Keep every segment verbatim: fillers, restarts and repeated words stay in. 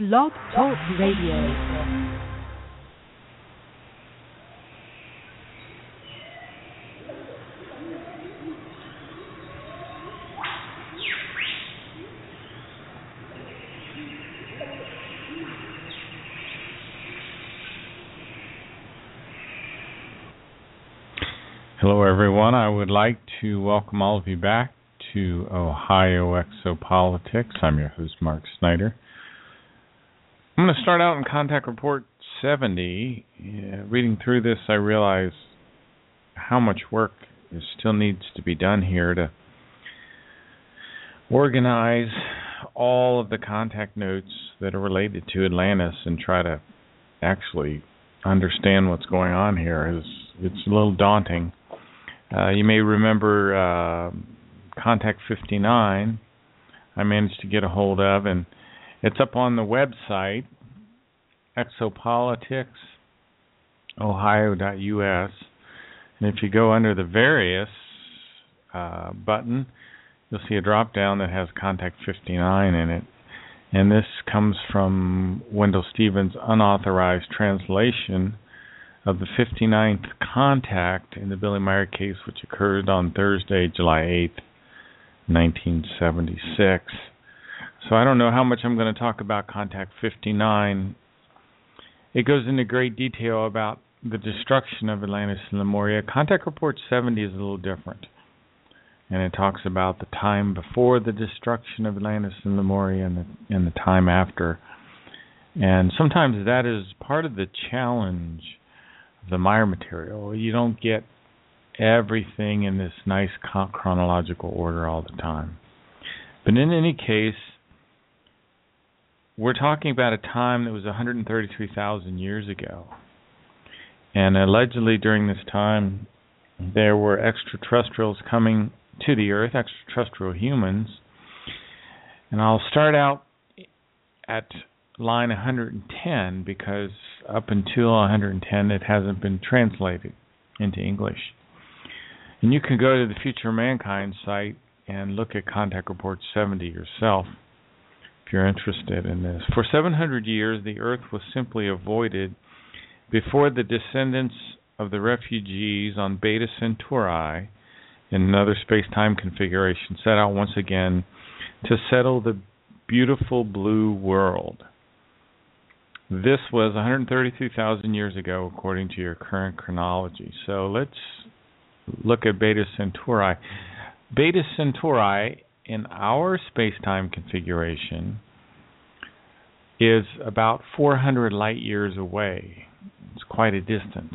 Blog Talk Radio. Hello, everyone. I would like to welcome all of you back to Ohio Exopolitics. I'm your host, Mark Snyder. I'm going to start out in Contact Report seventy. Uh, reading through this, I realize how much work is, still needs to be done here to organize all of the contact notes that are related to Atlantis and try to actually understand what's going on here. It's, it's a little daunting. Uh, you may remember uh, Contact fifty-nine I managed to get a hold of, and it's up on the website, exopolitics ohio dot U S. And if you go under the various uh, button, you'll see a drop-down that has Contact fifty-nine in it. And this comes from Wendell Stevens' unauthorized translation of the fifty-ninth contact in the Billy Meier case, which occurred on Thursday, July eighth, nineteen seventy-six. So I don't know how much I'm going to talk about Contact fifty-nine. It goes into great detail about the destruction of Atlantis and Lemuria. Contact Report seventy is a little different, and it talks about the time before the destruction of Atlantis and Lemuria and the, and the time after. And sometimes that is part of the challenge the Meier material. You don't get everything in this nice chronological order all the time. But in any case, we're talking about a time that was one hundred thirty-three thousand years ago. And allegedly during this time, there were extraterrestrials coming to the Earth, extraterrestrial humans. And I'll start out at line one hundred ten, because up until one hundred ten it hasn't been translated into English. And you can go to the Future of Mankind site and look at Contact Report seventy yourself if you're interested in this. For seven hundred years, the Earth was simply avoided before the descendants of the refugees on Beta Centauri in another space-time configuration set out once again to settle the beautiful blue world. This was one hundred thirty-three thousand years ago, according to your current chronology. So let's look at Beta Centauri. Beta Centauri, in our space-time configuration, is about four hundred light years away. It's quite a distance.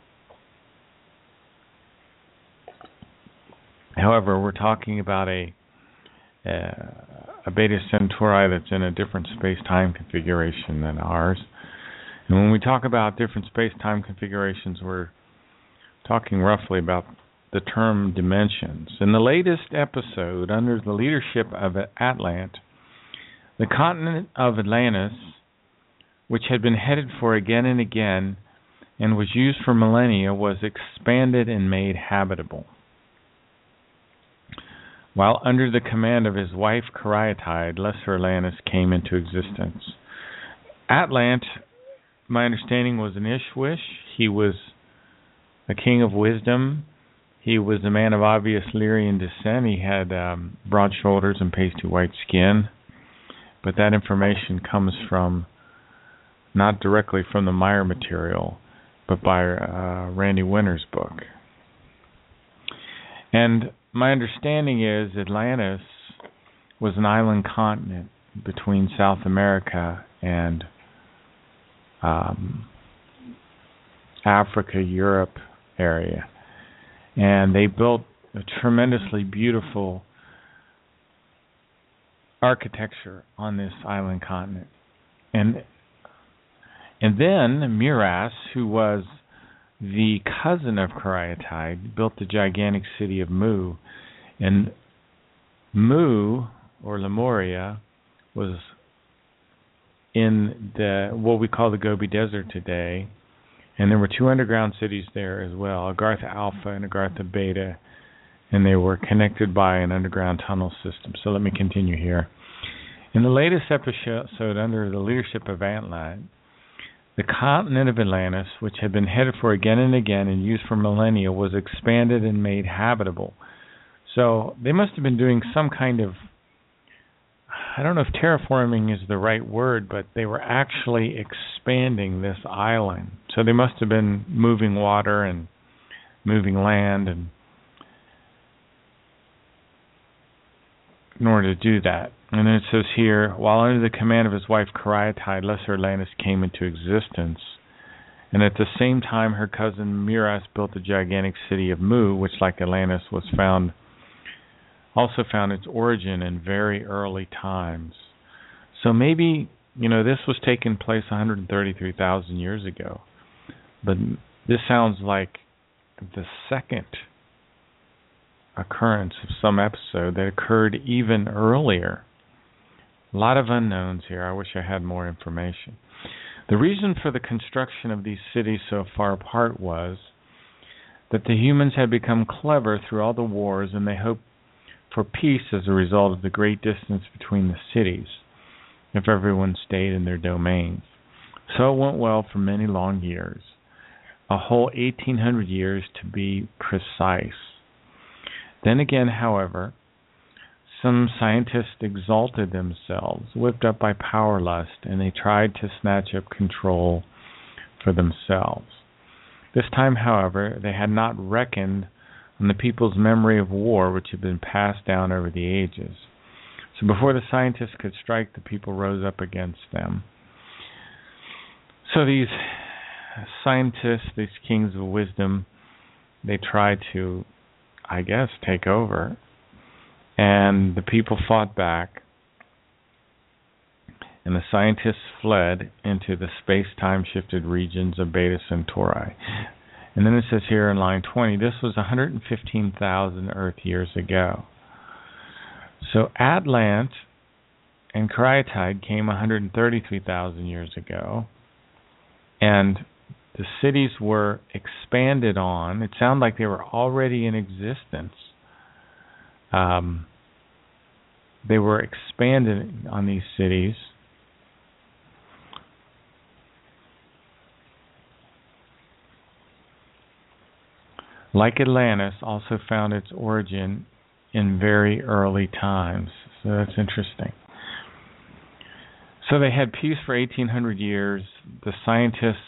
However, we're talking about a uh, a Beta Centauri that's in a different space-time configuration than ours. And when we talk about different space-time configurations, we're talking roughly about the term dimensions. In the latest episode, under the leadership of Atlant, the continent of Atlantis, which had been headed for again and again and was used for millennia, was expanded and made habitable. While under the command of his wife Caryatide, Lesser Atlantis came into existence. Atlant, my understanding, was an Ishwish. He was a king of wisdom. He was a man of obvious Lyrian descent. He had um, broad shoulders and pasty white skin. But that information comes from, not directly from the Meier material, but by uh, Randy Winter's book. And my understanding is Atlantis was an island continent between South America and um, Africa, Europe area. And they built a tremendously beautiful architecture on this island continent. And and then Miraz, who was the cousin of Caryatide, built the gigantic city of Mu. And Mu, or Lemuria, was in the what we call the Gobi Desert today. And there were two underground cities there as well, Agartha Alpha and Agartha Beta. And they were connected by an underground tunnel system. So let me continue here. In the latest episode, under the leadership of Atlant, the continent of Atlantis, which had been headed for again and again and used for millennia, was expanded and made habitable. So they must have been doing some kind of, I don't know if terraforming is the right word, but they were actually expanding this island. So they must have been moving water and moving land and in order to do that. And then it says here, while under the command of his wife Karaitide, Lesser Atlantis came into existence. And at the same time, her cousin Miras built the gigantic city of Mu, which, like Atlantis, was found also found its origin in very early times. So maybe, you know, this was taking place one hundred thirty-three thousand years ago. But this sounds like the second occurrence of some episode that occurred even earlier. A lot of unknowns here. I wish I had more information. The reason for the construction of these cities so far apart was that the humans had become clever through all the wars, and they hoped for peace as a result of the great distance between the cities, if everyone stayed in their domains. So it went well for many long years, a whole eighteen hundred years to be precise. Then again, however, some scientists exalted themselves, whipped up by power lust, and they tried to snatch up control for themselves. This time, however, they had not reckoned on the people's memory of war, which had been passed down over the ages. So before the scientists could strike, the people rose up against them. So these scientists, these kings of wisdom, they tried to, I guess, take over. And the people fought back. And the scientists fled into the space-time shifted regions of Beta Centauri. And then it says here in line twenty, this was one hundred fifteen thousand Earth years ago. So Atlant and Karaitide came one hundred thirty-three thousand years ago. And the cities were expanded on. It sounded like they were already in existence. Um, they were expanded on these cities. Like Atlantis, also found its origin in very early times. So that's interesting. So they had peace for eighteen hundred years. The scientists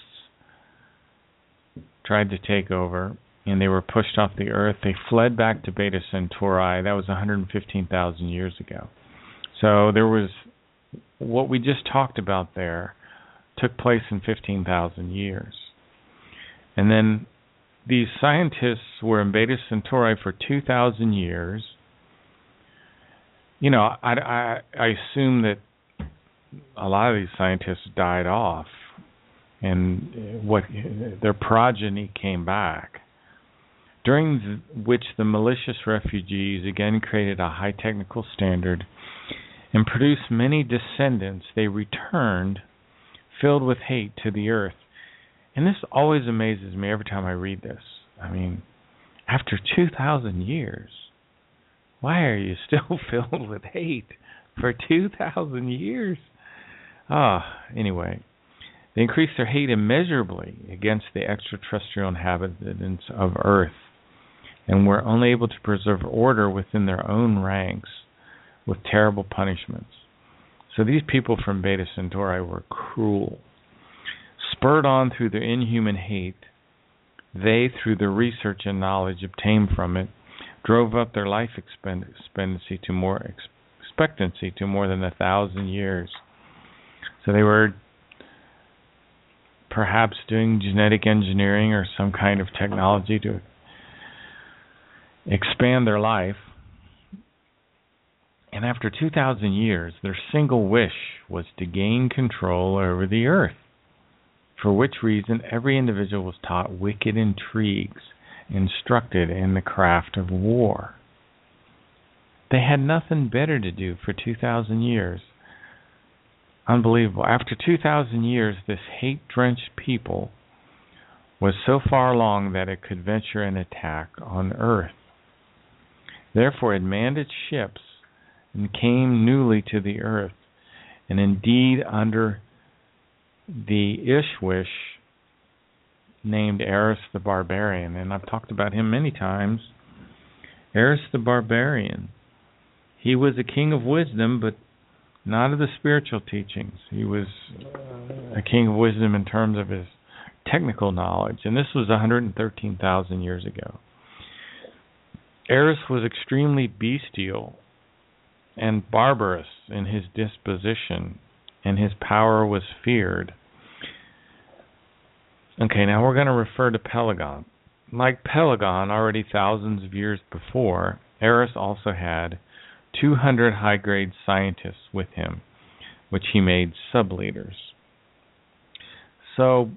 tried to take over, and they were pushed off the Earth. They fled back to Beta Centauri. That was one hundred fifteen thousand years ago. So there was, what we just talked about there took place in fifteen thousand years. And then these scientists were in Beta Centauri for two thousand years. You know, I, I, I assume that a lot of these scientists died off, and what their progeny came back, during the, which the malicious refugees again created a high technical standard and produced many descendants. They returned filled with hate to the earth. And this always amazes me every time I read this. I mean, after two thousand years, why are you still filled with hate for two thousand years? Ah, anyway, they increased their hate immeasurably against the extraterrestrial inhabitants of Earth, and were only able to preserve order within their own ranks with terrible punishments. So these people from Beta Centauri were cruel. Spurred on through their inhuman hate, they, through the research and knowledge obtained from it, drove up their life expectancy to more expectancy to more than a thousand years. So they were perhaps doing genetic engineering or some kind of technology to expand their life. And after two thousand years, their single wish was to gain control over the earth, for which reason every individual was taught wicked intrigues, instructed in the craft of war. They had nothing better to do for two thousand years. Unbelievable. After two thousand years, this hate-drenched people was so far along that it could venture an attack on Earth. Therefore, it manned its ships and came newly to the Earth, and indeed under the Ishwish named Eris the Barbarian. And I've talked about him many times. Eris the Barbarian. He was a king of wisdom, but not of the spiritual teachings. He was a king of wisdom in terms of his technical knowledge, and this was one hundred thirteen thousand years ago. Eris was extremely bestial and barbarous in his disposition, and his power was feared. Okay, now we're going to refer to Pelagon. Like Pelagon, already thousands of years before, Eris also had two hundred high-grade scientists with him, which he made sub-leaders. So,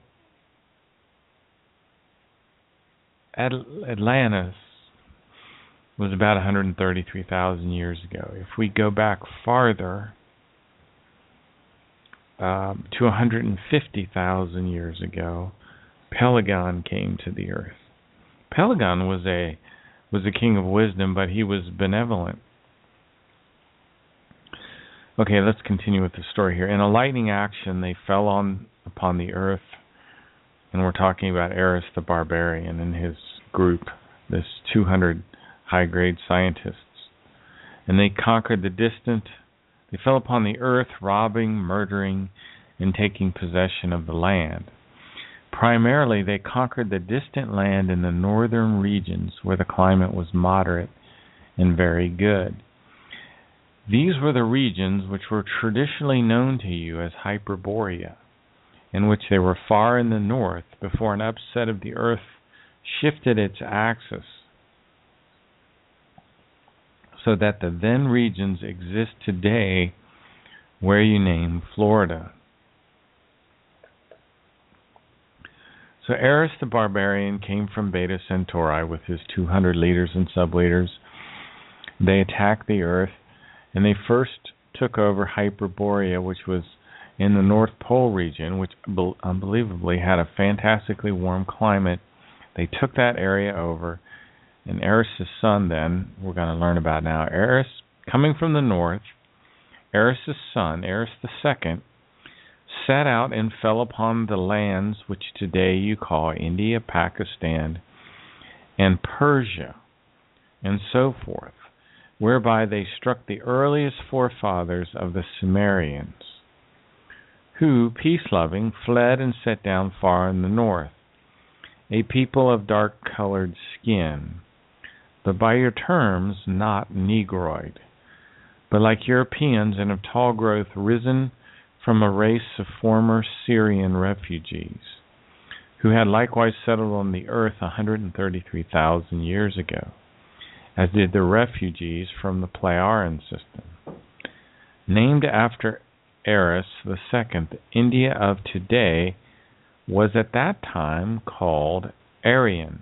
Atlantis was about one hundred thirty-three thousand years ago. If we go back farther, um, to one hundred fifty thousand years ago, Pelagon came to the earth. Pelagon was a was a king of wisdom, but he was benevolent. Okay, let's continue with the story here. In a lightning action, they fell on upon the earth, and we're talking about Eris the Barbarian and his group, this two hundred high-grade scientists. And they conquered the distant. They fell upon the earth, robbing, murdering, and taking possession of the land. Primarily, they conquered the distant land in the northern regions where the climate was moderate and very good. These were the regions which were traditionally known to you as Hyperborea, in which they were far in the north before an upset of the earth shifted its axis, so that the then regions exist today where you name Florida. So Eris the Barbarian came from Beta Centauri with his two hundred leaders and sub-leaders. They attacked the earth, and they first took over Hyperborea, which was in the North Pole region, which unbelievably had a fantastically warm climate. They took that area over, and Eris' son then, we're going to learn about now, Eris, coming from the north, Eris' son, Eris the Second, set out and fell upon the lands which today you call India, Pakistan, and Persia, and so forth, whereby they struck the earliest forefathers of the Sumerians, who, peace-loving, fled and sat down far in the north, a people of dark-colored skin, but by your terms not Negroid, but like Europeans and of tall growth, risen from a race of former Syrian refugees, who had likewise settled on the earth one hundred thirty-three thousand years ago, as did the refugees from the Pleiadian system. Named after Eris the Second, India of today was at that time called Aryan,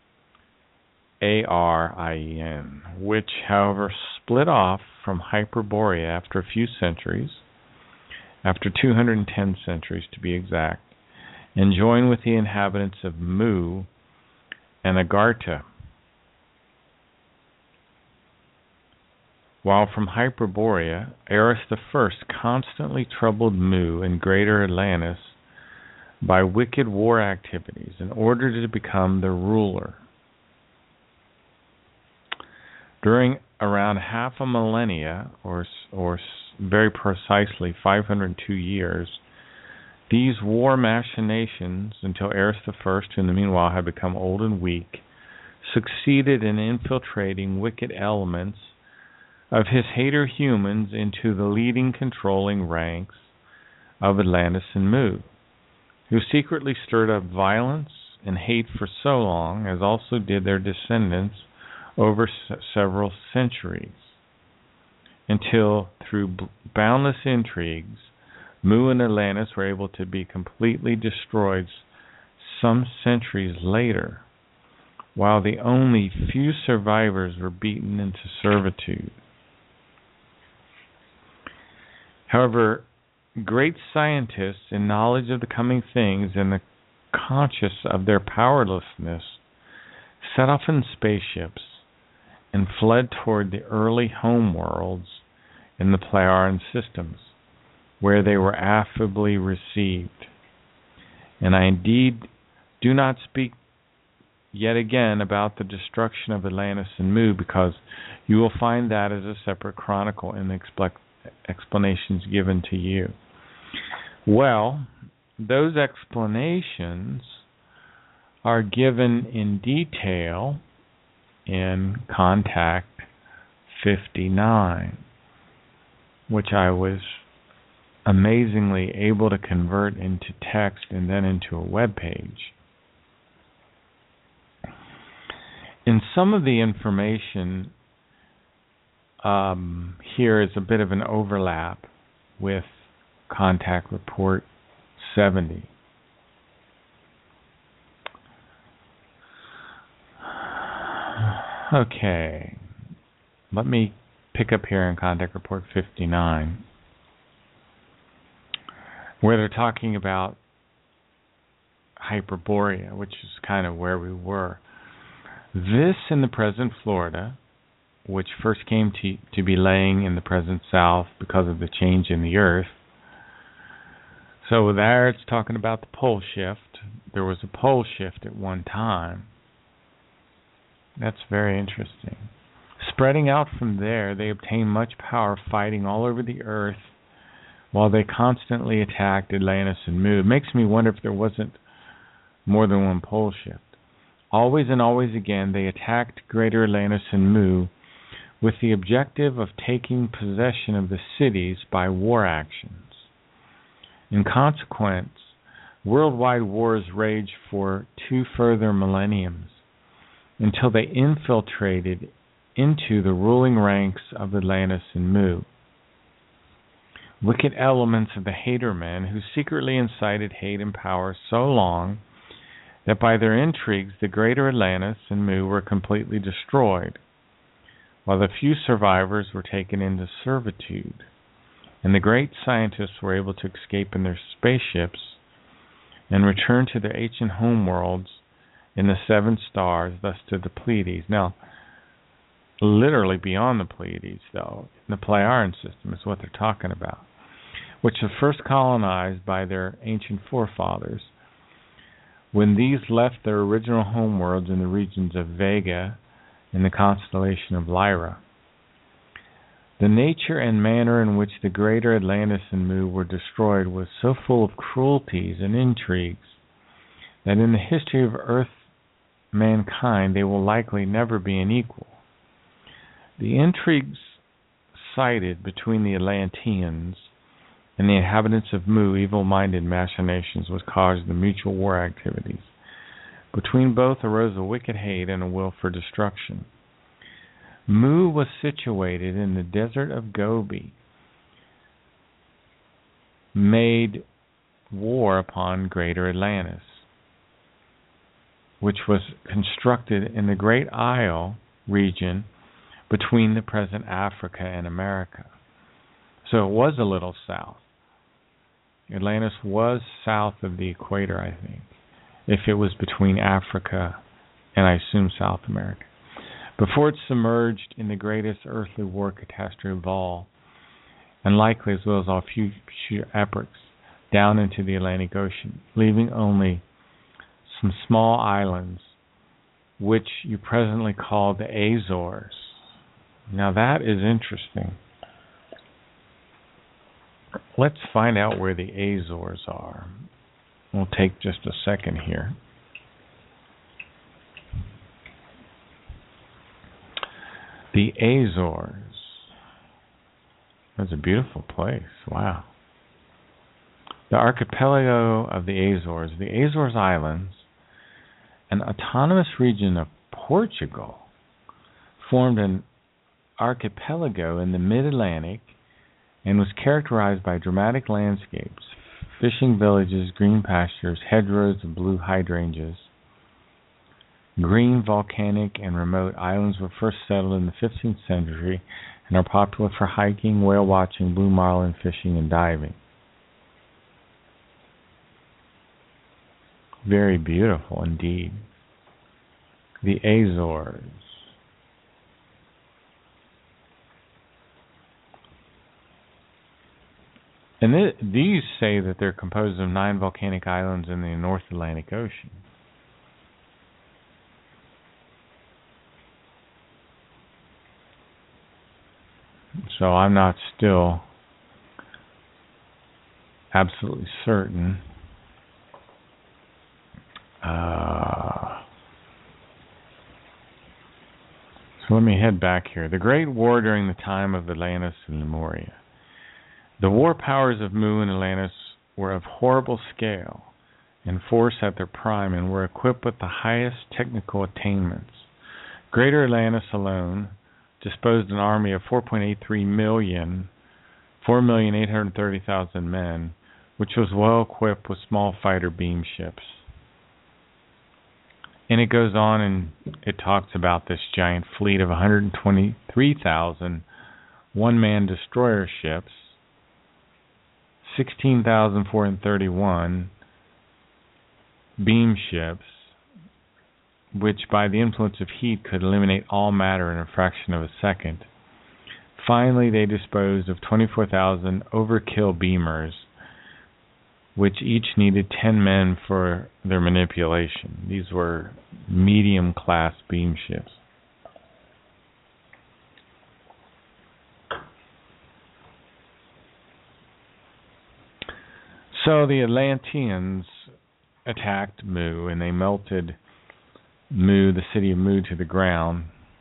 A R I E N, which, however, split off from Hyperborea after a few centuries, after two hundred ten centuries to be exact, and joined with the inhabitants of Mu and Agartha. While from Hyperborea, Eris the First constantly troubled Mu and Greater Atlantis by wicked war activities in order to become the ruler. During around half a millennia, or or very precisely five hundred two years, these war machinations, until Eris the First, who in the meanwhile had become old and weak, succeeded in infiltrating wicked elements of his hater humans into the leading controlling ranks of Atlantis and Mu, who secretly stirred up violence and hate for so long, as also did their descendants over s- several centuries, until through b- boundless intrigues, Mu and Atlantis were able to be completely destroyed some centuries later, while the only few survivors were beaten into servitude. However, great scientists in knowledge of the coming things and the conscious of their powerlessness set off in spaceships and fled toward the early home worlds in the Pleiadian systems, where they were affably received. And I indeed do not speak yet again about the destruction of Atlantis and Mu, because you will find that as a separate chronicle in the expl- explanations given to you. Well, those explanations are given in detail in Contact fifty-nine, which I was amazingly able to convert into text and then into a web page. In some of the information um, here is a bit of an overlap with Contact Report seventy. Okay, let me pick up here in Contact Report fifty-nine, where they're talking about Hyperborea, which is kind of where we were. This in the present Florida, which first came to, to be laying in the present South because of the change in the Earth. So there it's talking about the pole shift. There was a pole shift at one time. That's very interesting. Spreading out from there, they obtained much power, fighting all over the Earth while they constantly attacked Atlantis and Mu. It makes me wonder if there wasn't more than one pole shift. Always and always again, they attacked Greater Atlantis and Mu with the objective of taking possession of the cities by war actions. In consequence, worldwide wars raged for two further millenniums, until they infiltrated into the ruling ranks of Atlantis and Mu. Wicked elements of the Hatermen, who secretly incited hate and power so long that by their intrigues the Greater Atlantis and Mu were completely destroyed, while the few survivors were taken into servitude, and the great scientists were able to escape in their spaceships and return to their ancient homeworlds in the seven stars, thus to the Pleiades. Now, literally beyond the Pleiades, though, the Plejaren system is what they're talking about, which were first colonized by their ancient forefathers when these left their original homeworlds in the regions of Vega and the constellation of Lyra. The nature and manner in which the Greater Atlantis and Mu were destroyed was so full of cruelties and intrigues that in the history of Earth mankind they will likely never be an equal. The intrigues cited between the Atlanteans and the inhabitants of Mu, evil-minded machinations, which caused the mutual war activities. Between both arose a wicked hate and a will for destruction. Mu was situated in the desert of Gobi, made war upon Greater Atlantis, which was constructed in the Great Isle region between the present Africa and America. So it was a little south. Atlantis was south of the equator, I think, if it was between Africa and I assume South America, before it submerged in the greatest earthly war catastrophe of all, and likely as well as all future epochs, down into the Atlantic Ocean, leaving only some small islands, which you presently call the Azores. Now that is interesting. Let's find out where the Azores are. We'll take just a second here. The Azores. That's a beautiful place. Wow. The archipelago of the Azores. The Azores Islands, an autonomous region of Portugal, formed an archipelago in the mid-Atlantic and was characterized by dramatic landscapes, fishing villages, green pastures, hedgerows of blue hydrangeas. Green, volcanic, and remote islands were first settled in the fifteenth century and are popular for hiking, whale watching, blue marlin fishing, and diving. Very beautiful indeed. The Azores. And th- these say that they're composed of nine volcanic islands in the North Atlantic Ocean. So I'm not still absolutely certain. Uh, so let me head back here. The Great War during the time of Atlantis and Lemuria. The war powers of Mu and Atlantis were of horrible scale and force at their prime and were equipped with the highest technical attainments. Greater Atlantis alone disposed an army of four point eight three million, four million eight hundred thirty thousand men, which was well equipped with small fighter beam ships. And it goes on and it talks about this giant fleet of one hundred twenty-three thousand one-man destroyer ships, sixteen thousand four hundred thirty-one beam ships, which by the influence of heat could eliminate all matter in a fraction of a second. Finally, they disposed of twenty-four thousand overkill beamers, which each needed ten men for their manipulation. These were medium-class beam ships. So the Atlanteans attacked Mu, and they melted Mu, the city of Mu, to the ground.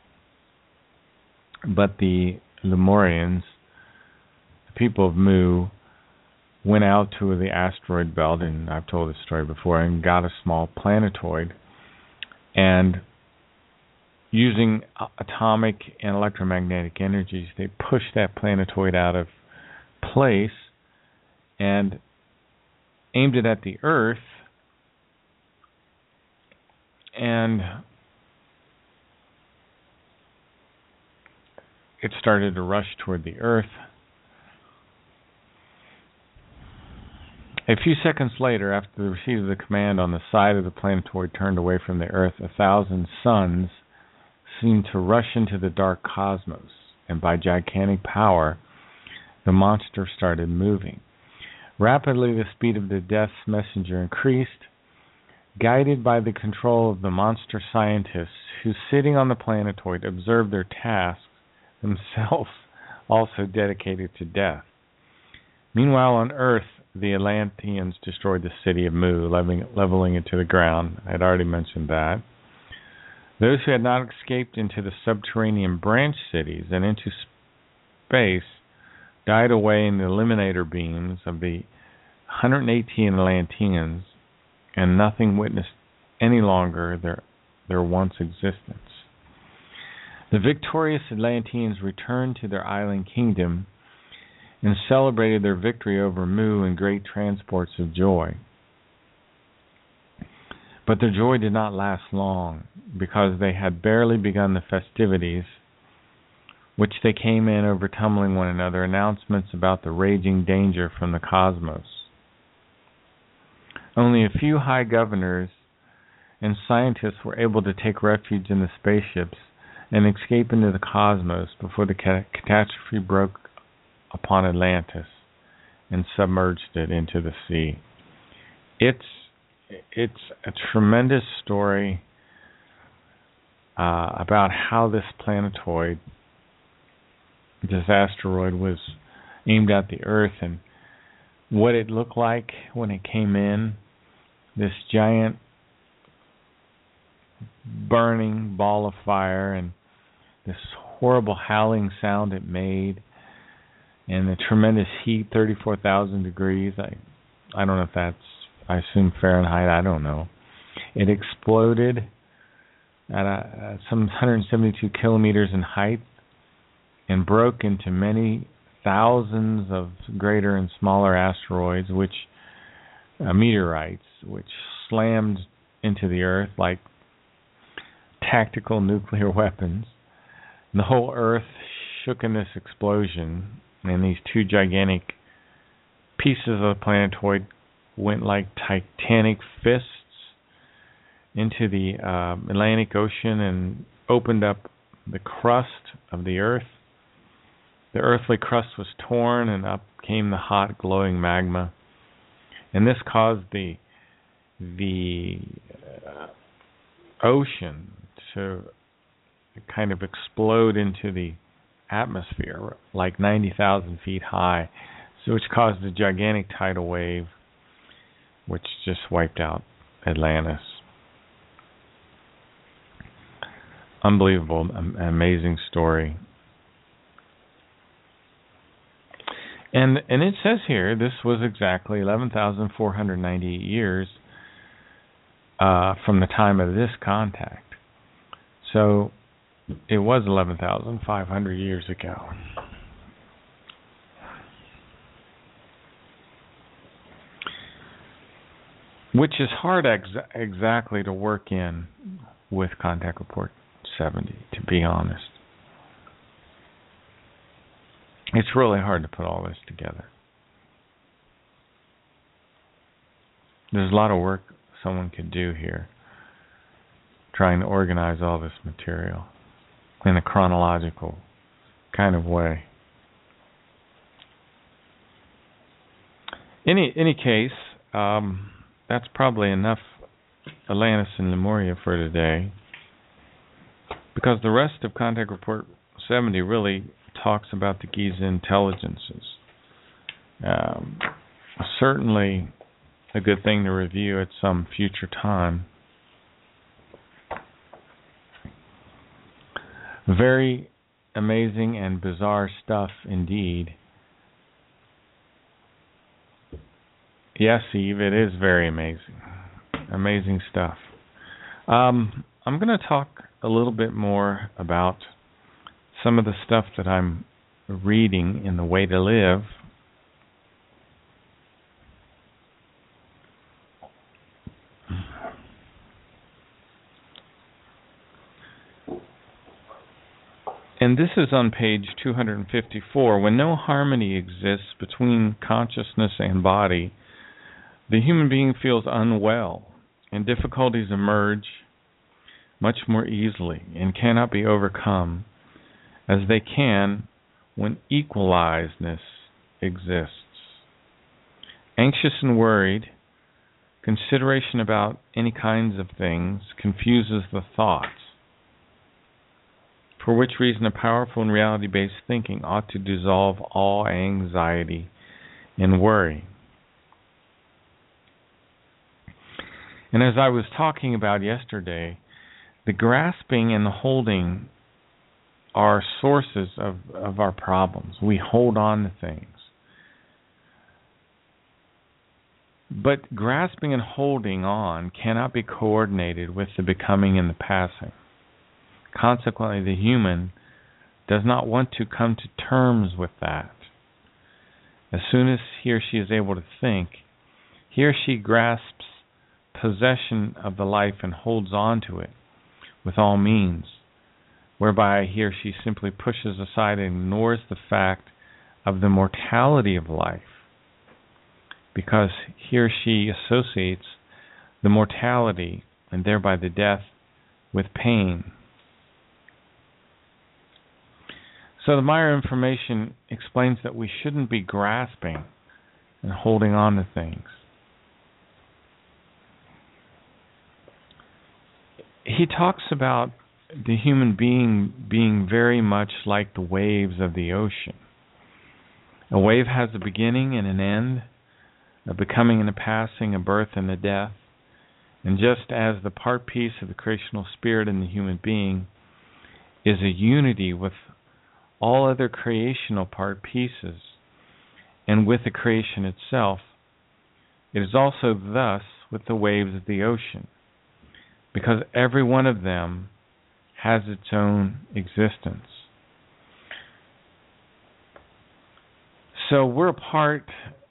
But the Lemurians, the people of Mu, went out to the asteroid belt, and I've told this story before, and got a small planetoid. And using atomic and electromagnetic energies, they pushed that planetoid out of place and aimed it at the Earth, and it started to rush toward the Earth. A few seconds later, after the receipt of the command on the side of the planetoid turned away from the Earth, a thousand suns seemed to rush into the dark cosmos, and by gigantic power, the monster started moving. Rapidly, the speed of the Death's messenger increased, guided by the control of the monster scientists who, sitting on the planetoid, observed their tasks, themselves also dedicated to death. Meanwhile, on Earth, the Atlanteans destroyed the city of Mu, leveling, leveling it to the ground. I had already mentioned that. Those who had not escaped into the subterranean branch cities and into space died away in the eliminator beams of the one hundred eighteen Atlanteans, and nothing witnessed any longer their, their once existence. The victorious Atlanteans returned to their island kingdom and celebrated their victory over Mu in great transports of joy. But their joy did not last long, because they had barely begun the festivities, which they came in over tumbling one another, announcements about the raging danger from the cosmos. Only a few high governors and scientists were able to take refuge in the spaceships and escape into the cosmos before the catastrophe broke upon Atlantis and submerged it into the sea. It's it's a tremendous story uh, about how this planetoid, this asteroid, was aimed at the Earth and what it looked like when it came in. This giant burning ball of fire and this horrible howling sound it made, and the tremendous heat, thirty-four thousand degrees. I I don't know if that's, I assume Fahrenheit, I don't know. It exploded at a, some one hundred seventy-two kilometers in height and broke into many thousands of greater and smaller asteroids, which uh, meteorites, which slammed into the Earth like tactical nuclear weapons. And the whole Earth shook in this explosion, and these two gigantic pieces of the planetoid went like titanic fists into the uh, Atlantic Ocean and opened up the crust of the Earth. The earthly crust was torn, and up came the hot, glowing magma. And this caused the the uh, ocean to kind of explode into the atmosphere, like ninety thousand feet high, so which caused a gigantic tidal wave, which just wiped out Atlantis. Unbelievable, amazing story. And and it says here this was exactly eleven thousand four hundred ninety-eight years uh, from the time of this contact. So it was eleven thousand five hundred years ago. Which is hard ex- exactly to work in with Contact Report seventy, to be honest. It's really hard to put all this together. There's a lot of work someone could do here, trying to organize all this material in a chronological kind of way. Any any case, um, that's probably enough Atlantis and Lemuria for today, because the rest of Contact Report seventy really talks about the Giza intelligences. Um, certainly a good thing to review at some future time. Very amazing and bizarre stuff indeed. Yes, Eve, it is very amazing. Amazing stuff. Um, I'm going to talk a little bit more about some of the stuff that I'm reading in The Way to Live. And this is on page two hundred fifty-four. When no harmony exists between consciousness and body, the human being feels unwell, and difficulties emerge much more easily and cannot be overcome as they can when equalizedness exists. Anxious and worried, consideration about any kinds of things confuses the thoughts, for which reason a powerful and reality-based thinking ought to dissolve all anxiety and worry. And as I was talking about yesterday, the grasping and the holding are sources of, of our problems. We hold on to things. But grasping and holding on cannot be coordinated with the becoming and the passing. Consequently, the human does not want to come to terms with that. As soon as he or she is able to think, he or she grasps possession of the life and holds on to it with all means, whereby he or she simply pushes aside and ignores the fact of the mortality of life, because he or she associates the mortality and thereby the death with pain. So the Meyer information explains that we shouldn't be grasping and holding on to things. He talks about the human being being very much like the waves of the ocean. A wave has a beginning and an end, a becoming and a passing, a birth and a death. And just as the part piece of the creational spirit in the human being is a unity with all other creational part pieces and with the creation itself, it is also thus with the waves of the ocean, because every one of them has its own existence. So we're a part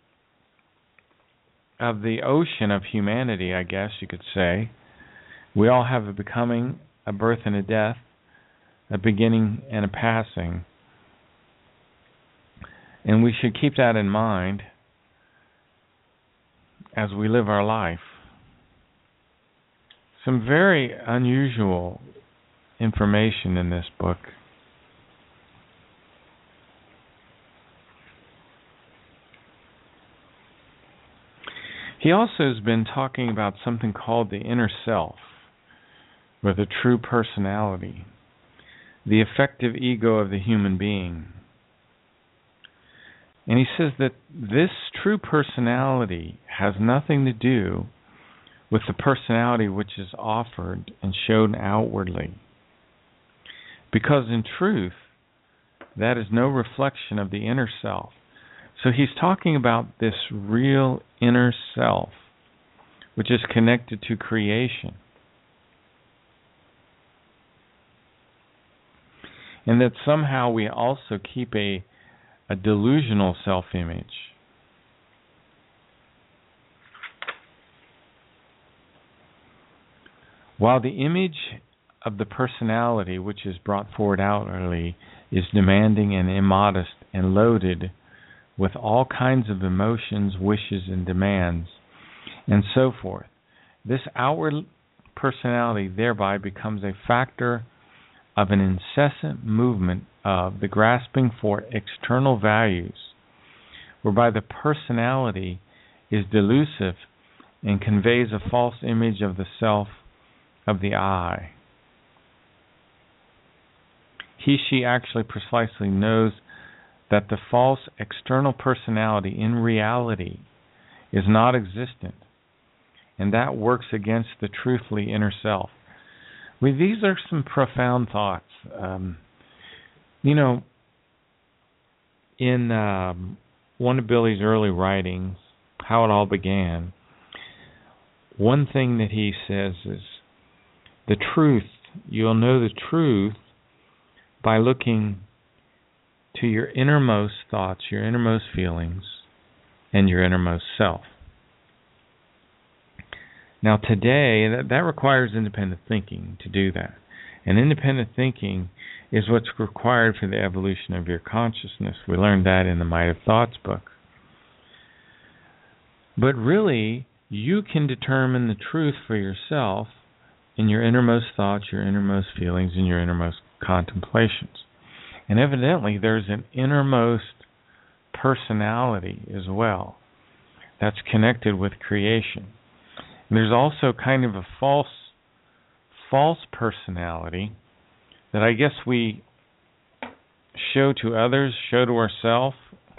of the ocean of humanity, I guess you could say. We all have a becoming, a birth and a death, a beginning and a passing. And we should keep that in mind as we live our life. Some very unusual information in this book. He also has been talking about something called the inner self, or the true personality, the effective ego of the human being. And he says that this true personality has nothing to do with the personality which is offered and shown outwardly. Because in truth, that is no reflection of the inner self. So he's talking about this real inner self, which is connected to creation. And that somehow we also keep a, a delusional self-image. While the image of the personality which is brought forward outwardly is demanding and immodest and loaded with all kinds of emotions, wishes, and demands, and so forth, this outward personality thereby becomes a factor of an incessant movement of the grasping for external values, whereby the personality is delusive and conveys a false image of the self of the I. He, she actually precisely knows that the false external personality in reality is not existent, and that works against the truthfully inner self. Well, these are some profound thoughts. Um, you know, in um, one of Billy's early writings, How It All Began, one thing that he says is, the truth, you'll know the truth by looking to your innermost thoughts, your innermost feelings, and your innermost self. Now today, that, that requires independent thinking to do that. And independent thinking is what's required for the evolution of your consciousness. We learned that in the Might of Thoughts book. But really, you can determine the truth for yourself in your innermost thoughts, your innermost feelings, and your innermost contemplations. And evidently, there's an innermost personality as well that's connected with creation. And there's also kind of a false, false personality that I guess we show to others, show to ourselves.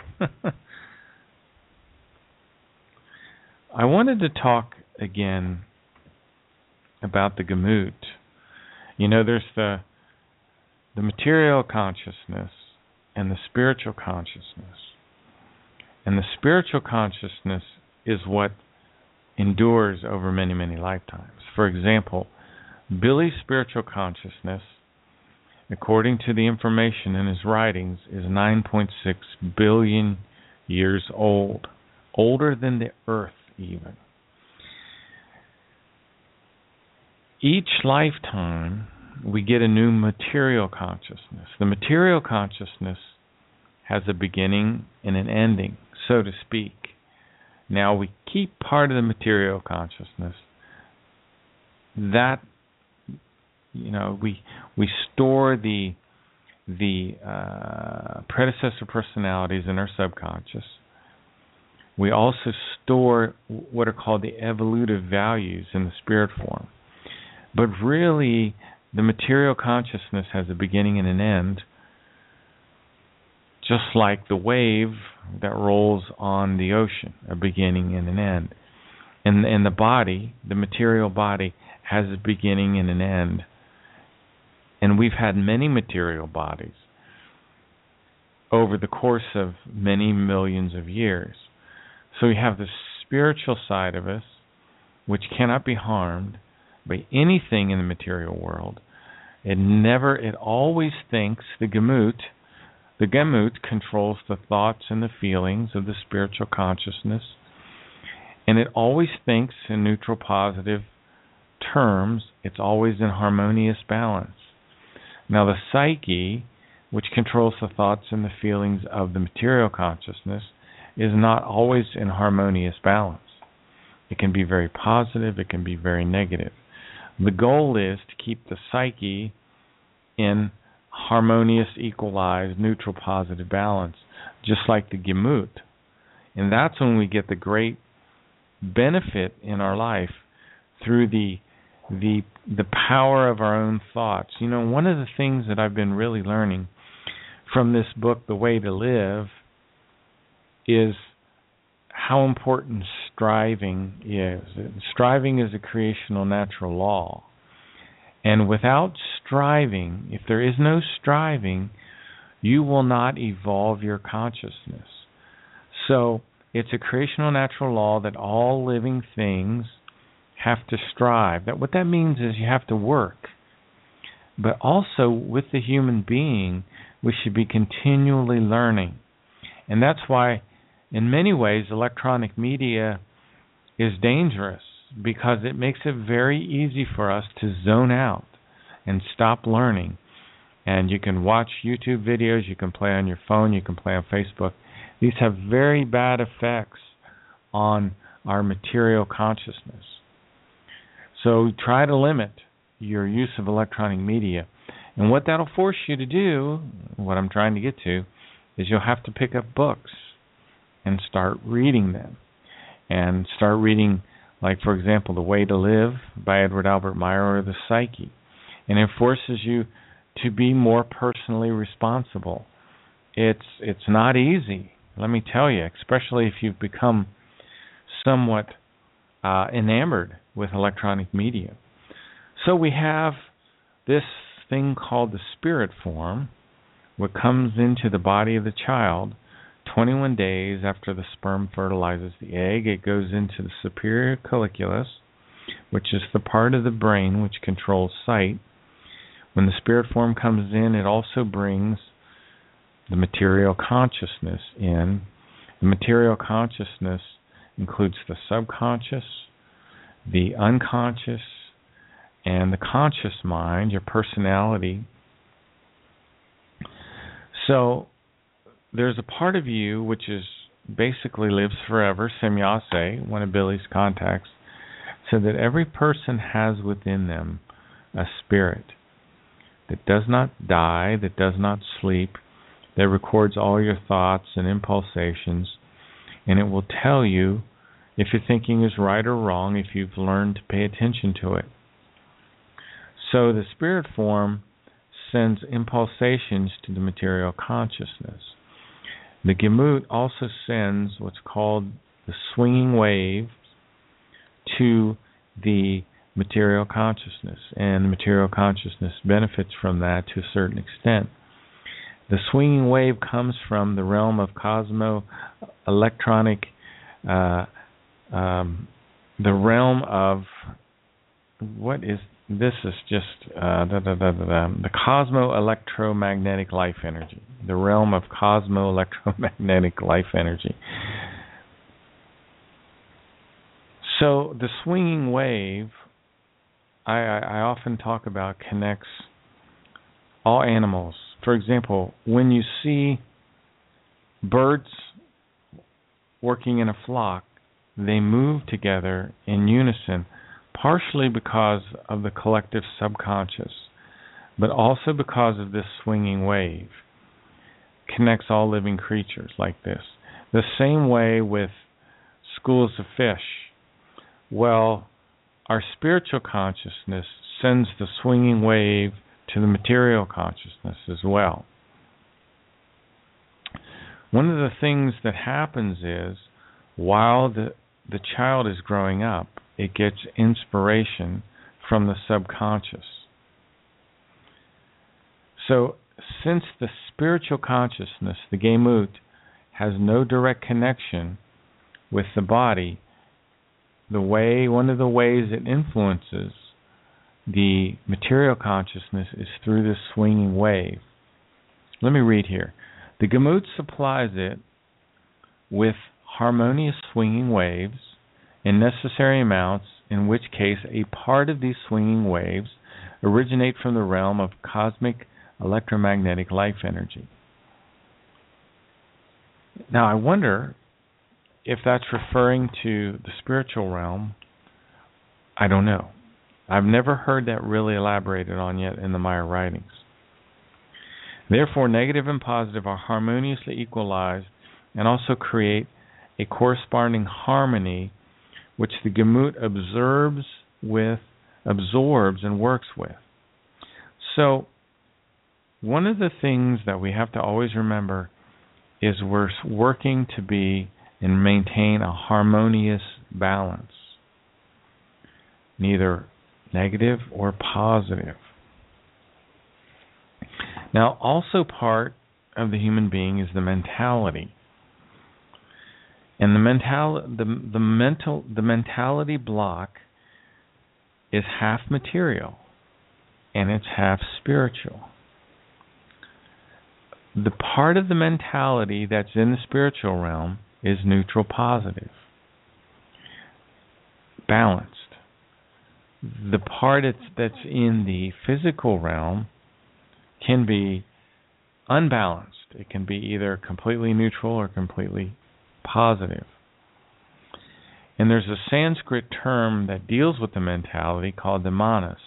I wanted to talk again about the Gemut. You know, there's the the material consciousness and the spiritual consciousness. And the spiritual consciousness is what endures over many, many lifetimes. For example, Billy's spiritual consciousness, according to the information in his writings, is nine point six billion years old, older than the Earth even. Each lifetime, we get a new material consciousness. The material consciousness has a beginning and an ending, so to speak. Now, we keep part of the material consciousness. That, you know, we we store the the uh, predecessor personalities in our subconscious. We also store what are called the evolutive values in the spirit form. But really, the material consciousness has a beginning and an end, just like the wave that rolls on the ocean, a beginning and an end. And, and the body, the material body, has a beginning and an end. And we've had many material bodies over the course of many millions of years. So we have the spiritual side of us, which cannot be harmed by anything in the material world. It never, it always thinks, the Gemut, the Gemut controls the thoughts and the feelings of the spiritual consciousness, and it always thinks in neutral positive terms. It's always in harmonious balance. Now the psyche, which controls the thoughts and the feelings of the material consciousness, is not always in harmonious balance. It can be very positive, it can be very negative. The goal is to keep the psyche in harmonious, equalized, neutral, positive balance, just like the Gemut. And that's when we get the great benefit in our life through the the the power of our own thoughts. You know, one of the things that I've been really learning from this book, The Way to Live, is how important striving is. Striving is a creational natural law. And without striving, if there is no striving, you will not evolve your consciousness. So it's a creational natural law that all living things have to strive. That what that means is you have to work. But also with the human being, we should be continually learning. And that's why, in many ways, electronic media is dangerous, because it makes it very easy for us to zone out and stop learning. And you can watch YouTube videos, you can play on your phone, you can play on Facebook. These have very bad effects on our material consciousness. So try to limit your use of electronic media. And what that'll force you to do, what I'm trying to get to, is you'll have to pick up books and start reading them. And start reading, like, for example, The Way to Live by Edward Albert Meyer, or The Psyche. And it forces you to be more personally responsible. It's it's not easy, let me tell you, especially if you've become somewhat uh, enamored with electronic media. So we have this thing called the spirit form, what comes into the body of the child twenty-one days after the sperm fertilizes the egg. It goes into the superior colliculus, which is the part of the brain which controls sight. When the spirit form comes in, it also brings the material consciousness in. The material consciousness includes the subconscious, the unconscious, and the conscious mind, your personality. So there's a part of you which is basically lives forever. Semyase, one of Billy's contacts, said that every person has within them a spirit that does not die, that does not sleep, that records all your thoughts and impulsations, and it will tell you if your thinking is right or wrong, if you've learned to pay attention to it. So the spirit form sends impulsations to the material consciousness. The Gemut also sends what's called the swinging wave to the material consciousness, and the material consciousness benefits from that to a certain extent. The swinging wave comes from the realm of cosmo-electronic, uh, um, the realm of, what is, this is just, uh, da, da, da, da, da, the cosmo-electromagnetic life energy, the realm of cosmo-electromagnetic life energy. So the swinging wave, I, I, I often talk about, connects all animals. For example, when you see birds working in a flock, they move together in unison, partially because of the collective subconscious, but also because of this swinging wave. It connects all living creatures like this. The same way with schools of fish. Well, our spiritual consciousness sends the swinging wave to the material consciousness as well. One of the things that happens is, while the, the child is growing up, it gets inspiration from the subconscious. So, since the spiritual consciousness, the Gemut, has no direct connection with the body, the way, one of the ways it influences the material consciousness is through this swinging wave. Let me read here. The Gemut supplies it with harmonious swinging waves in necessary amounts, in which case a part of these swinging waves originate from the realm of cosmic electromagnetic life energy. Now, I wonder if that's referring to the spiritual realm. I don't know. I've never heard that really elaborated on yet in the Maya writings. Therefore, negative and positive are harmoniously equalized and also create a corresponding harmony which the Gemut absorbs with, absorbs and works with. So, one of the things that we have to always remember is we're working to be and maintain a harmonious balance, neither negative or positive. Now, also part of the human being is the mentality. And the mental the the mental the mentality block is half material and it's half spiritual. The part of the mentality that's in the spiritual realm is neutral positive, balanced. The part that's in the physical realm can be unbalanced. It can be either completely neutral or completely positive. And there's a Sanskrit term that deals with the mentality called the manas.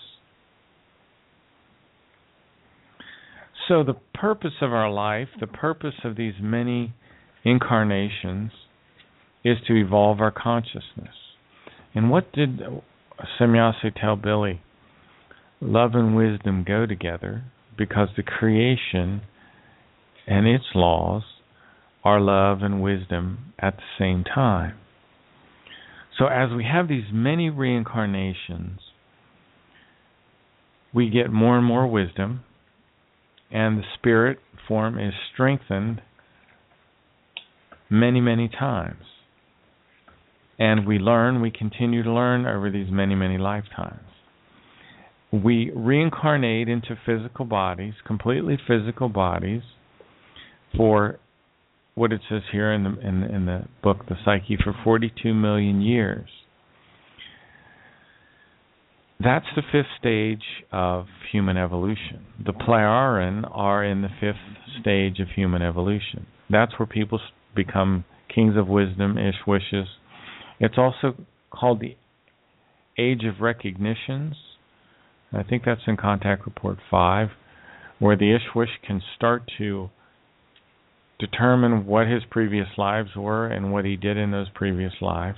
So the purpose of our life, the purpose of these many incarnations, is to evolve our consciousness. And what did Semyase tell Billy? Love and wisdom go together because the creation and its laws are love and wisdom at the same time. So as we have these many reincarnations, we get more and more wisdom, and the spirit form is strengthened many, many times. And we learn, we continue to learn over these many, many lifetimes. We reincarnate into physical bodies, completely physical bodies, for what it says here in the in, in the book, The Psyche, for forty-two million years. That's the fifth stage of human evolution. The Plejaren are in the fifth stage of human evolution. That's where people become kings of wisdom, Ishwishes. It's also called the Age of Recognitions. I think that's in Contact Report five, where the Ishwish can start to determine what his previous lives were and what he did in those previous lives.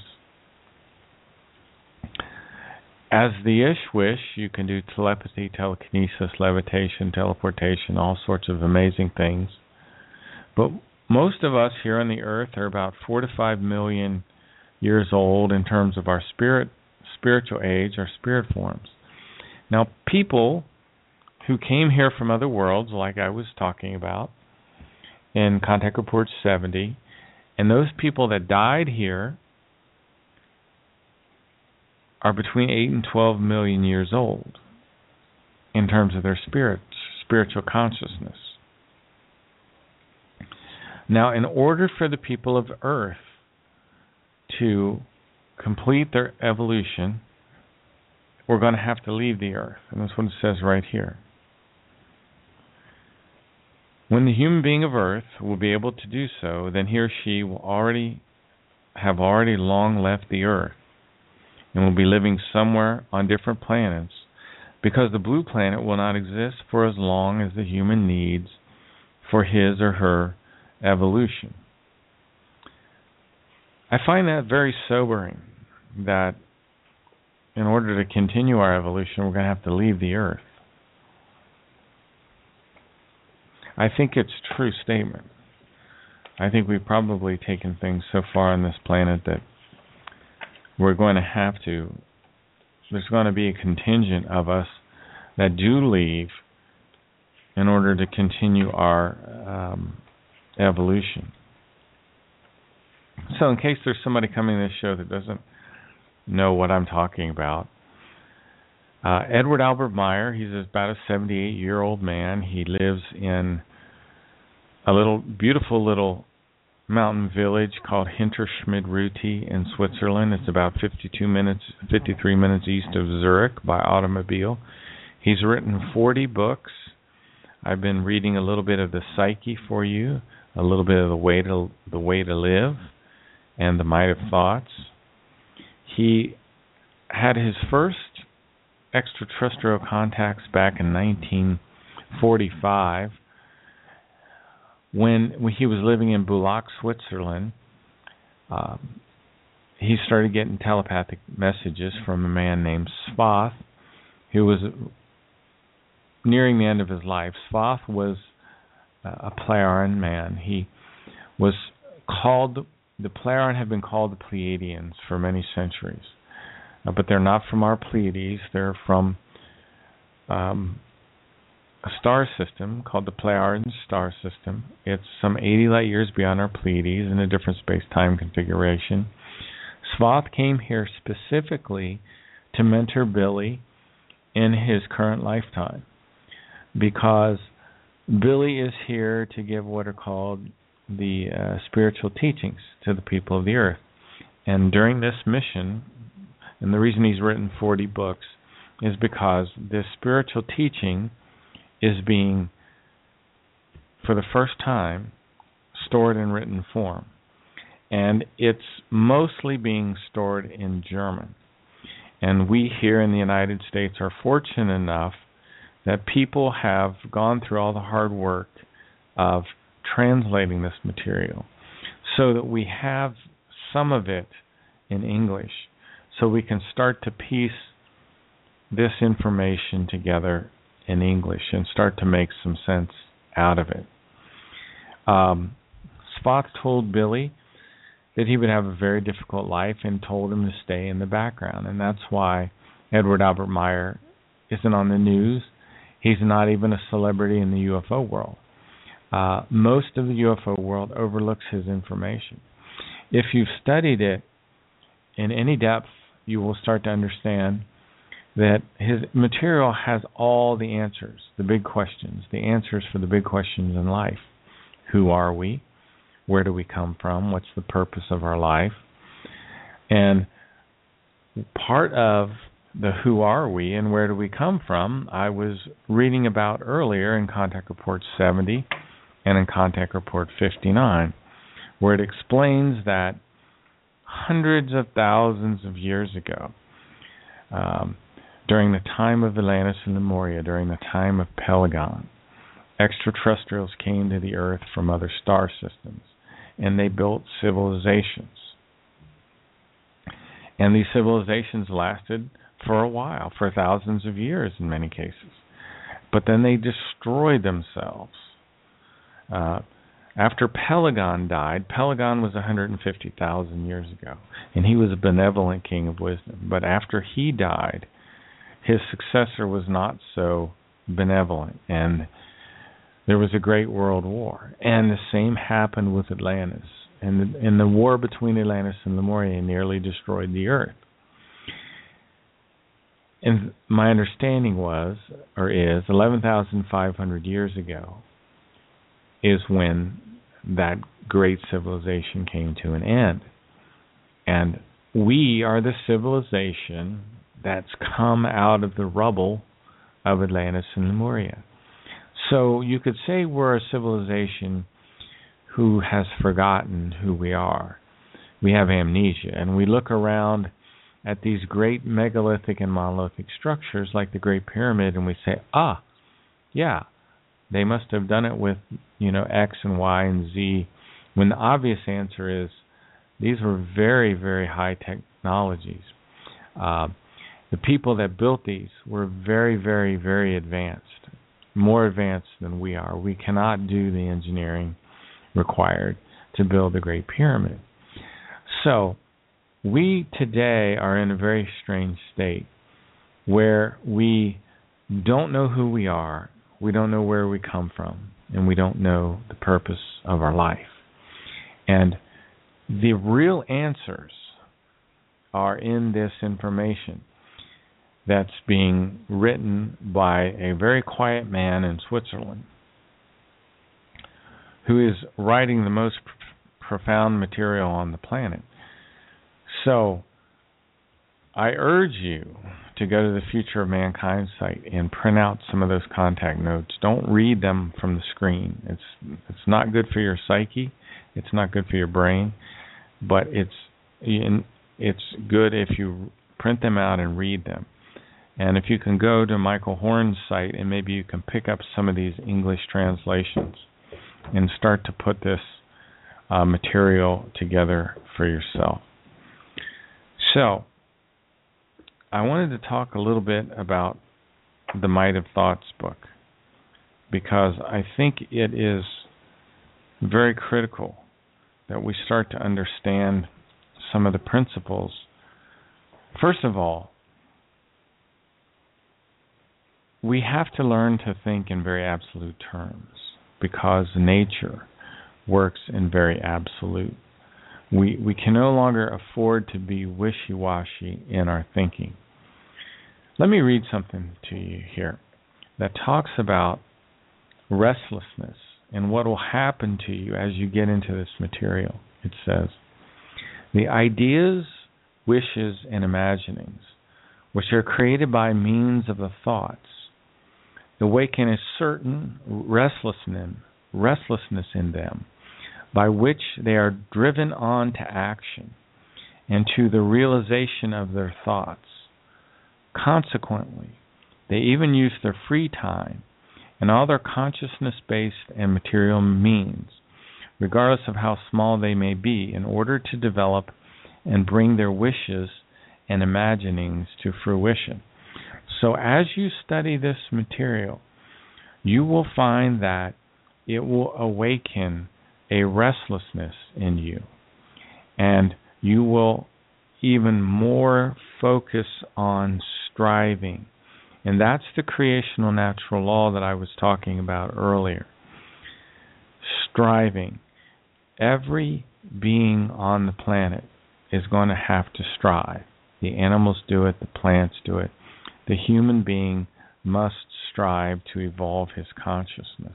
As the Ishwish, you can do telepathy, telekinesis, levitation, teleportation, all sorts of amazing things. But most of us here on the earth are about four to five million years old in terms of our spirit, spiritual age, our spirit forms. Now, people who came here from other worlds, like I was talking about in Contact Report seventy, and those people that died here are between eight and twelve million years old in terms of their spirit, spiritual consciousness. Now, in order for the people of Earth to complete their evolution, we're going to have to leave the Earth. And that's what it says right here. When the human being of Earth will be able to do so, then he or she will already have already long left the Earth and will be living somewhere on different planets, because the blue planet will not exist for as long as the human needs for his or her evolution. I find that very sobering, that in order to continue our evolution, we're going to have to leave the Earth. I think it's a true statement. I think we've probably taken things so far on this planet that we're going to have to, there's going to be a contingent of us that do leave in order to continue our um, evolution. So in case there's somebody coming to this show that doesn't know what I'm talking about, uh, Edward Albert Meyer, he's about a seventy-eight-year-old man. He lives in a little beautiful little mountain village called Hinterschmidruti in Switzerland. It's about fifty-two minutes, fifty-three minutes east of Zurich by automobile. He's written forty books. I've been reading a little bit of the Psyche for you, a little bit of the way to the way to live, and the Might of Thoughts. He had his first extraterrestrial contacts back in nineteen forty-five. When, when he was living in Bulak, Switzerland. Um, he started getting telepathic messages from a man named Svath, who was nearing the end of his life. Svath was a Plejaren man. He was called, the Plejaren have been called the Pleiadians for many centuries. Uh, but they're not from our Pleiades. They're from um, a star system called the Plejaren star system. It's some eighty light years beyond our Pleiades in a different space-time configuration. Svath came here specifically to mentor Billy in his current lifetime, because Billy is here to give what are called the uh, spiritual teachings to the people of the earth. And during this mission, and the reason he's written forty books is because this spiritual teaching is being, for the first time, stored in written form. And it's mostly being stored in German. And we here in the United States are fortunate enough that people have gone through all the hard work of translating this material so that we have some of it in English, so we can start to piece this information together in English and start to make some sense out of it. Um, Svath told Billy that he would have a very difficult life and told him to stay in the background. And that's why Edward Albert Meyer isn't on the news. He's not even a celebrity in the U F O world. Uh, most of the U F O world overlooks his information. If you've studied it in any depth, you will start to understand that his material has all the answers, the big questions, the answers for the big questions in life. Who are we? Where do we come from? What's the purpose of our life? And part of the who are we and where do we come from, I was reading about earlier in Contact Report seventy and in Contact Report fifty-nine, where it explains that hundreds of thousands of years ago, um, during the time of Atlantis and Lemuria, during the time of Pelagon, extraterrestrials came to the Earth from other star systems, and they built civilizations. And these civilizations lasted for a while, for thousands of years in many cases. But then they destroyed themselves. Uh, after Pelagon died, Pelagon was one hundred fifty thousand years ago, and he was a benevolent king of wisdom. But after he died, his successor was not so benevolent, and there was a great world war. And the same happened with Atlantis. And the, and the war between Atlantis and Lemuria nearly destroyed the Earth. And my understanding was, or is, eleven thousand five hundred years ago is when that great civilization came to an end. And we are the civilization that's come out of the rubble of Atlantis and Lemuria. So you could say we're a civilization who has forgotten who we are. We have amnesia, and we look around at these great megalithic and monolithic structures like the Great Pyramid, and we say, ah, yeah, they must have done it with, you know, X and Y and Z, when the obvious answer is these were very, very high technologies. Uh, the people that built these were very, very, very advanced, more advanced than we are. We cannot do the engineering required to build the Great Pyramid. So we today are in a very strange state where we don't know who we are, we don't know where we come from, and we don't know the purpose of our life. And the real answers are in this information that's being written by a very quiet man in Switzerland who is writing the most pr- profound material on the planet. So I urge you to go to the Future of Mankind site and print out some of those contact notes. Don't read them from the screen. It's it's not good for your psyche. It's not good for your brain. But it's it's good if you print them out and read them. And if you can go to Michael Horn's site and maybe you can pick up some of these English translations and start to put this uh, material together for yourself. So, I wanted to talk a little bit about the Might of Thoughts book, because I think it is very critical that we start to understand some of the principles. First of all, we have to learn to think in very absolute terms, because nature works in very absolute. We we can no longer afford to be wishy-washy in our thinking. Let me read something to you here that talks about restlessness and what will happen to you as you get into this material. It says, the ideas, wishes, and imaginings, which are created by means of the thoughts, awaken a certain restlessness, restlessness in them, by which they are driven on to action and to the realization of their thoughts. Consequently, they even use their free time and all their consciousness-based and material means, regardless of how small they may be, in order to develop and bring their wishes and imaginings to fruition. So as you study this material, you will find that it will awaken a restlessness in you, and you will even more focus on striving. And that's the creational natural law that I was talking about earlier. Striving. Every being on the planet is going to have to strive. The animals do it, the plants do it. The human being must strive to evolve his consciousness.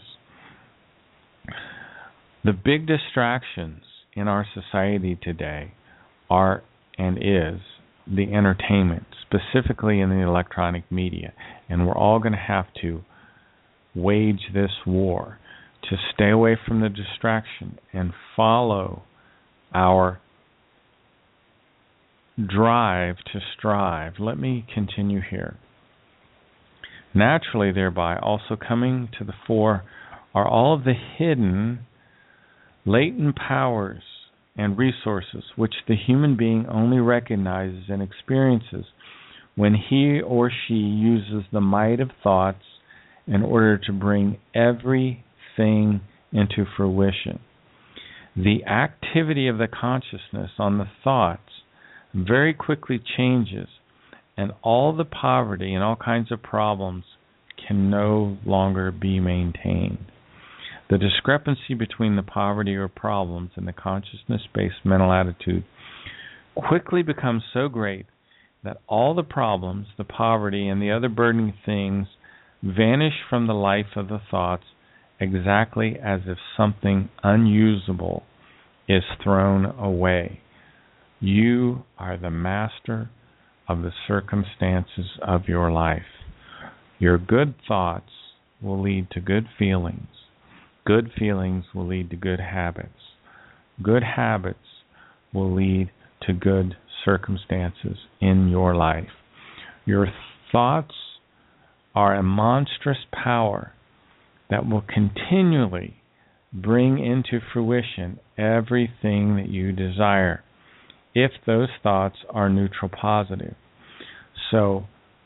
The big distractions in our society today are and is the entertainment, specifically in the electronic media. And we're all going to have to wage this war to stay away from the distraction and follow our drive to strive. Let me continue here. Naturally, thereby also coming to the fore are all of the hidden, latent powers and resources which the human being only recognizes and experiences when he or she uses the might of thoughts in order to bring everything into fruition. The activity of the consciousness on the thoughts very quickly changes, and all the poverty and all kinds of problems can no longer be maintained. The discrepancy between the poverty or problems and the consciousness-based mental attitude quickly becomes so great that all the problems, the poverty, and the other burdening things vanish from the life of the thoughts exactly as if something unusable is thrown away. You are the master of the circumstances of your life. Your good thoughts will lead to good feelings. Good feelings will lead to good habits. Good habits will lead to good circumstances in your life. Your thoughts are a monstrous power that will continually bring into fruition everything that you desire, if those thoughts are neutral positive. So,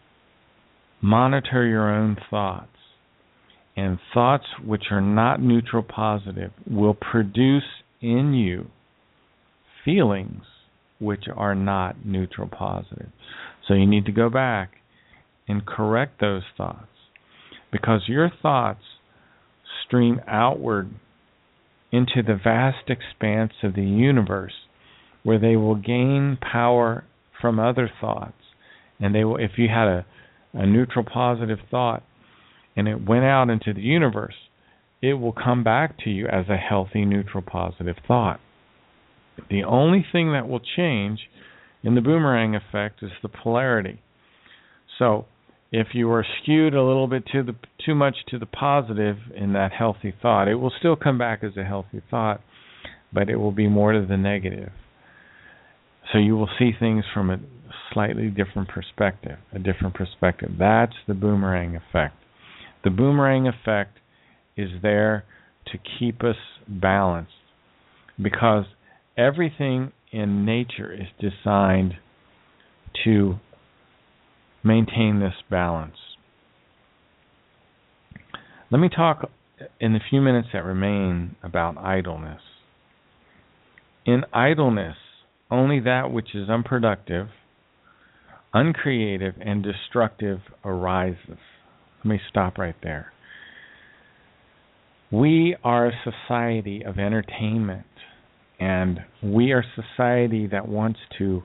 monitor your own thoughts. And thoughts which are not neutral positive will produce in you feelings which are not neutral positive. So you need to go back and correct those thoughts, because your thoughts stream outward into the vast expanse of the universe, where they will gain power from other thoughts. And they will, if you had a, a neutral positive thought, and it went out into the universe, it will come back to you as a healthy, neutral, positive thought. The only thing that will change in the boomerang effect is the polarity. So, if you are skewed a little bit to the too much to the positive in that healthy thought, it will still come back as a healthy thought, but it will be more to the negative. So you will see things from a slightly different perspective, a different perspective. That's the boomerang effect. The boomerang effect is there to keep us balanced, because everything in nature is designed to maintain this balance. Let me talk in the few minutes that remain about idleness. In idleness, only that which is unproductive, uncreative, and destructive arises. Let me stop right there. We are a society of entertainment, and we are a society that wants to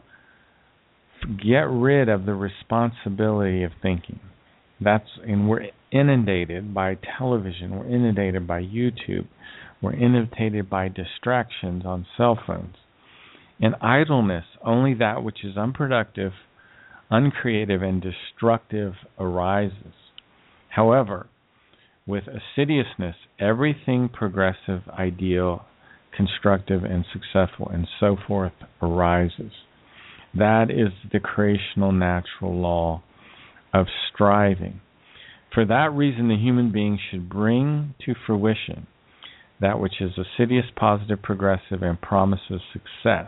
get rid of the responsibility of thinking. That's and we're inundated by television, we're inundated by YouTube, we're inundated by distractions on cell phones. In idleness, only that which is unproductive, uncreative, and destructive arises. However, with assiduousness, everything progressive, ideal, constructive, and successful, and so forth arises. That is the creational natural law of striving. For that reason, the human being should bring to fruition that which is assiduous, positive, progressive, and promises success.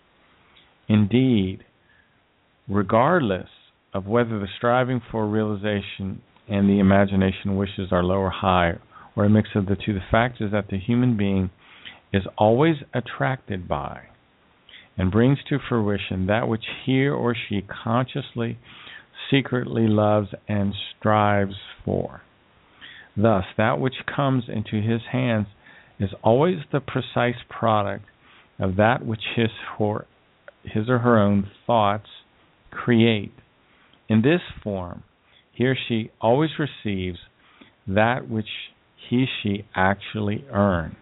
Indeed, regardless of whether the striving for realization and the imagination wishes are low or high, or a mix of the two, the fact is that the human being is always attracted by and brings to fruition that which he or she consciously, secretly loves and strives for. Thus, that which comes into his hands is always the precise product of that which his or, his or her own thoughts create. In this form, he or she always receives that which he she actually earns,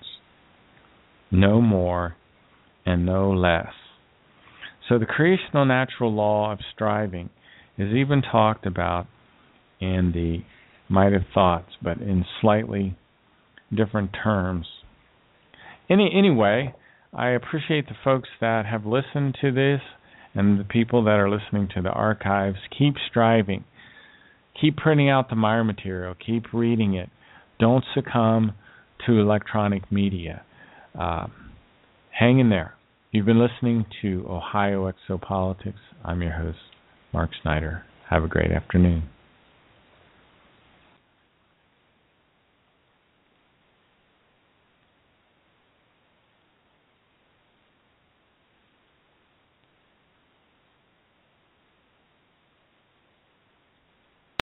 no more and no less. So the creational natural law of striving is even talked about in the Might of Thoughts, but in slightly different terms. Any, anyway, I appreciate the folks that have listened to this and the people that are listening to the archives. Keep striving. Keep printing out the Meyer material. Keep reading it. Don't succumb to electronic media. Uh, hang in there. You've been listening to Ohio Exopolitics. I'm your host, Mark Snyder. Have a great afternoon.